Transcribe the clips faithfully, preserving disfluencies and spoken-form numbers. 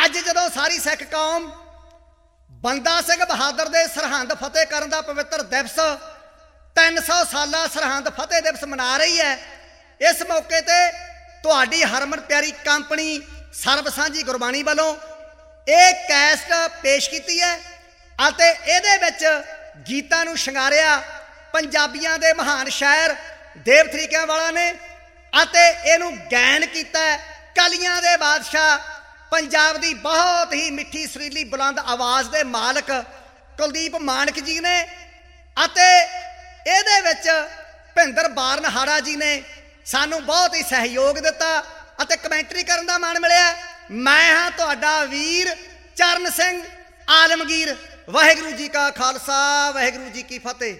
ਅੱਜ ਜਦੋਂ ਸਾਰੀ ਸਿੱਖ ਕੌਮ ਬੰਦਾ ਸਿੰਘ ਬਹਾਦਰ ਦੇ ਸਰਹੰਦ ਫਤਿਹ ਕਰਨ ਦਾ ਪਵਿੱਤਰ ਦਿਵਸ ਤਿੰਨ ਸੌ ਸਾਲਾ ਸਰਹੰਦ ਫਤਿਹ ਦਿਵਸ ਮਨਾ ਰਹੀ ਹੈ, ਇਸ ਮੌਕੇ ਤੇ ਤੁਹਾਡੀ ਹਰਮਨ ਪਿਆਰੀ ਕੰਪਨੀ ਸਰਬ ਸਾਂਝੀ ਗੁਰਬਾਣੀ ਵੱਲੋਂ ਇਹ ਕੈਸਟ ਪੇਸ਼ ਕੀਤੀ ਹੈ ਅਤੇ ਇਹਦੇ ਵਿੱਚ ਗੀਤਾਂ ਨੂੰ ਸ਼ਿੰਗਾਰਿਆ ਪੰਜਾਬੀਆਂ ਦੇ ਮਹਾਨ ਸ਼ਾਇਰ ਦੇਵ ਤਰੀਕਿਆਂ ਵਾਲਾ ਨੇ ਅਤੇ ਇਹਨੂੰ ਗਾਇਨ ਕੀਤਾ ਕਲੀਆਂ ਦੇ ਬਾਦਸ਼ਾਹ ਪੰਜਾਬ ਦੀ ਬਹੁਤ ਹੀ ਮਿੱਠੀ ਸੁਰੀਲੀ ਬੁਲੰਦ ਆਵਾਜ਼ ਦੇ ਮਾਲਕ ਕੁਲਦੀਪ ਮਾਨਕ ਜੀ ਨੇ ਅਤੇ ਇਹਦੇ ਵਿੱਚ ਭਿੰਦਰ ਬਾਰਨਹਾਰਾ ਜੀ ਨੇ ਸਾਨੂੰ ਬਹੁਤ ਹੀ ਸਹਿਯੋਗ ਦਿੱਤਾ ਅਤੇ ਕਮੈਂਟਰੀ ਕਰਨ ਦਾ ਮਾਣ ਮਿਲਿਆ। ਮੈਂ ਹਾਂ ਤੁਹਾਡਾ ਵੀਰ ਚਰਨ ਸਿੰਘ ਆਲਮਗੀਰ। ਵਾਹਿਗੁਰੂ ਜੀ ਕਾ ਖਾਲਸਾ, ਵਾਹਿਗੁਰੂ ਜੀ ਕੀ ਫਤਿਹ।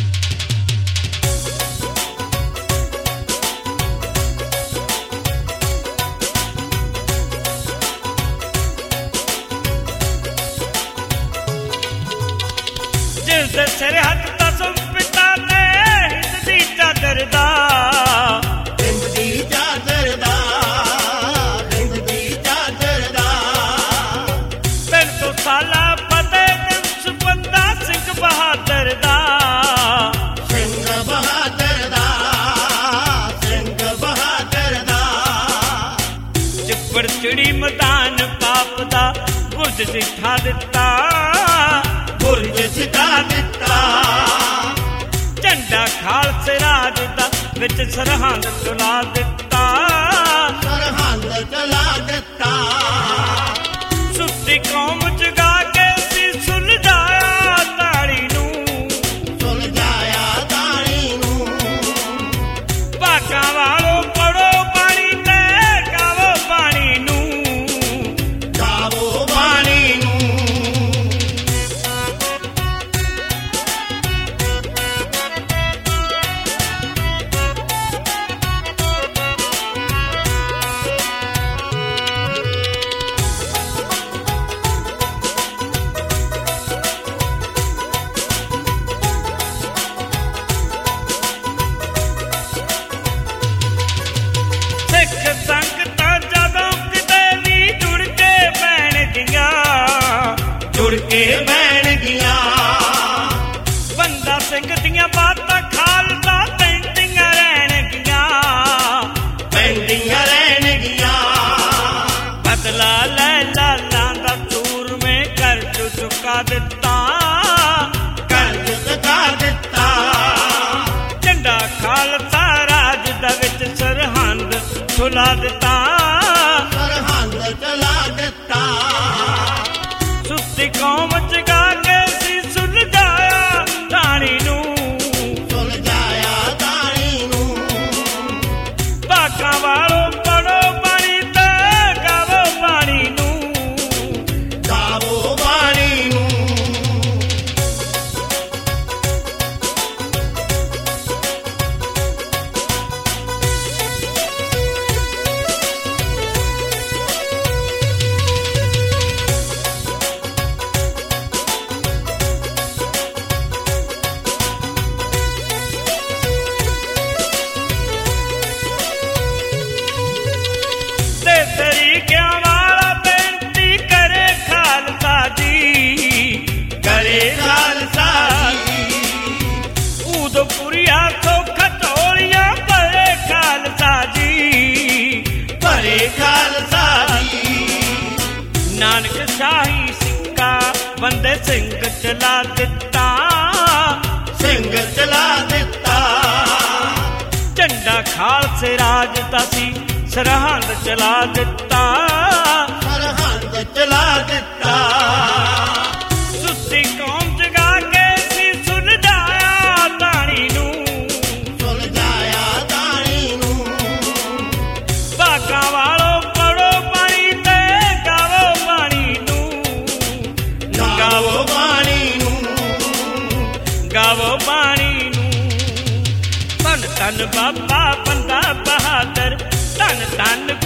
ਜਿਸ ਦੇ ਸਿਰ ਹੱਥ ਦਸਮ ਪਿਤਾ ਤੇ ਹਿੰਦ ਦੀ ਚਾਦਰ ਦਾ, ਹਿੰਦ ਦੀ ਚਾਦਰ ਦਾ, ਹਿੰਦ ਦੀ ਚਾਦਰ ਦਾ। ਤਿੰਨ ਸੌ ਸਾਲਾ ਫਤਿਹ ਦਿਵਸ ਬੰਦਾ ਸਿੰਘ ਬਹਾਦਰ ਦਾ, ਸਿੰਘ ਬਹਾਦਰ ਦਾ, ਸਿੰਘ ਬਹਾਦਰ ਦਾ। ਚਿੱਪੜ ਚਿੜੀ ਮੈਦਾਨ ਪਾਪ ਦਾ ਬੁਰਜ ਸਿੱਠਾ ਦਿੱਤਾ, ਬੁਰਜ ਸਿੱਧਾ ਦਿੱਤਾ। ਝੰਡਾ ਖਾਲਸੇ ਰਾਜ ਦਾ ਵਿੱਚ ਸਰਹੰਦ ਚਲਾ ਦਿੱਤਾ, ਸਰਹੰਦ ਚਲਾ ਦਿੱਤਾ। ਸੁੱਤੀ ਕੌਮ ਜਗਾ ਕੇ ਸੀ ਸੁਲਝਾਇਆ ਤਾੜੀ ਨੂੰ, ਸੁਲਝਾਇਆ ਤਾਣੀ ਨੂੰ। ਭਾਗਾਂ ਵਾਲੋ ਪੜੋ ਪਾਣੀ ਤੇ ਗਾਵੋ ਪਾਣੀ ਨੂੰ, ਗਾਵੋ ਬਾਣੀ ਨੂੰ। ਸੰਗਤਾਂ ਜਦੋਂ ਕਿਤੇ ਵੀ ਜੁੜ ਕੇ ਬਹਿਣਗੀਆਂ, ਜੁੜ ਕੇ ਬਹਿਣਗੀਆਂ। ਬੰਦਾ ਸਿੰਘ ਦੀਆਂ ਬਾਤਾਂ ਖਾਲਸਾ ਪੈਂਦੀਆਂ ਰਹਿਣਗੀਆਂ, ਪੈਂਦੀਆਂ ਰਹਿਣਗੀਆਂ। ਬਦਲਾ ਲੈ ਲਾਲਾਂ ਦਾ ਸੂਰਮੇ ਕਰਜ਼ ਚੁਕਾ ਦਿੱਤਾ, ਕਰਜ਼ ਚੁਕਾ ਦਿੱਤਾ। ਝੰਡਾ ਖਾਲਸਾ ਰਾਜ ਦਾ ਵਿੱਚ ਸਰਹੰਦ ਚਲਾ ਦਿੱਤਾ, ਸਰਹੰਦ ਚਲਾ ਦਿੱਤਾ। ਸੁੱਤੀ ਕੌਮ ਜਗਾ ਕੇ ਸੀ ਸੁਲਝਾਇਆ ਤਾਣੀ ਨੂੰ, ਸੁਲਝਾਇਆ ਤਾਣੀ ਨੂੰ। ਭਾਗਾਂ ਵਾਲੋ ਪੜੋ ਪਾਣੀ ਤੇ ਗਾਵੋ ਪਾਣੀ ਨੂੰ, ਗਾਵੋ ਬਾਣੀ ਨੂੰ। ਤੇ ਤਰੀਕਿਆਂ ਵਾਲਾ ਬੇਨਤੀ ਕਰੇ ਖਾਲਸਾ ਜੀ, ਕਰੇ ਖਾਲਸਾ ਜੀ। ਉਦਪੁਰੀਆ ਤੋਂ ਖਟੋਲੀਆਂ ਭਰੇ ਖਾਲਸਾ ਜੀ, ਭਰੇ ਖਾਲਸਾ ਜੀ। ਨਾਨਕ ਸ਼ਾਹੀ ਸਿੱਕਾ ਬੰਦੇ ਸਿੰਘ ਚਲਾ ਦਿੱਤਾ, ਸਿੰਘ ਚਲਾ ਦਿੱਤਾ। ਝੰਡਾ ਖਾਲਸੇ ਰਾਜ ਦਾ ਸੀ ਸਰਹੰਦ ਚਲਾ ਦਿੱਤਾ, ਸਰਹੰਦ ਚਲਾ ਦਿੱਤਾ। ਸੁੱਤੀ ਕੌਮ ਜਗਾ ਕੇ ਸੀ ਸੁਲਝਾਇਆ ਤਾਣੀ ਨੂੰ, ਸੁਲਝਾਇਆ ਤਾਣੀ ਨੂੰ। ਭਾਗਾਂ ਵਾਲੋ ਪੜੋ ਪਾਣੀ ਤੇ ਗਾਵੋ ਪਾਣੀ ਨੂੰ, ਗਾਵੋ ਬਾਣੀ ਨੂੰ। ਗਾਵੋ ਪਾਣੀ ਨੂੰ। ਧੰਨ ਧੰਨ ਬਾਬਾ ਬੰਦਾ ਬਹਾਦਰ, ਧੰਨ ਧੰਨ